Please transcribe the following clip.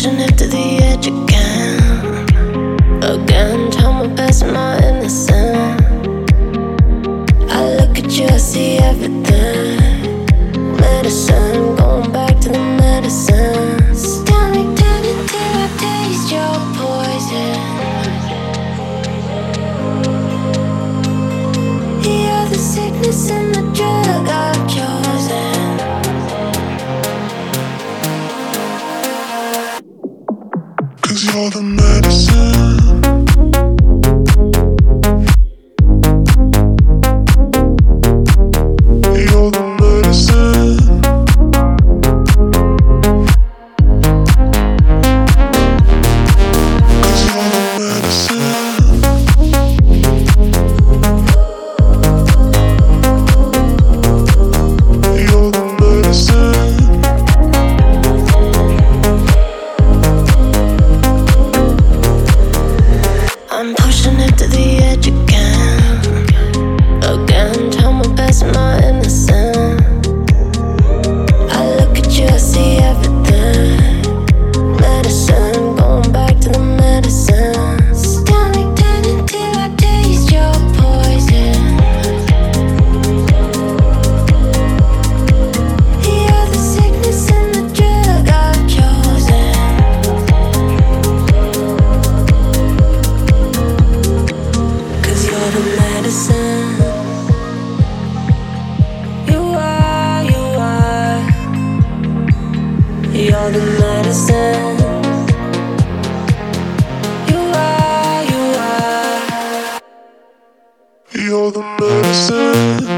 pushing it to the edge again. Again, traumatizing my innocence. I look at you, I see everything. Medicine, going back to the medicine. Tell me, till I taste your poison. You're the sickness and the drug I've chosen. 'Cause you're the medicine. You're the medicine. 'Cause you're the medicine. You're the medicine. I'm pushing it to the edge again. Again, traumatizing my innocence. I look at you, I see everything. Medicine, going back to the medicine. Tell me, till I taste your poison. You're the sickness and the drug I've chosen. 'Cause you're the medicine. You are. You're the medicine. You are. You're the medicine.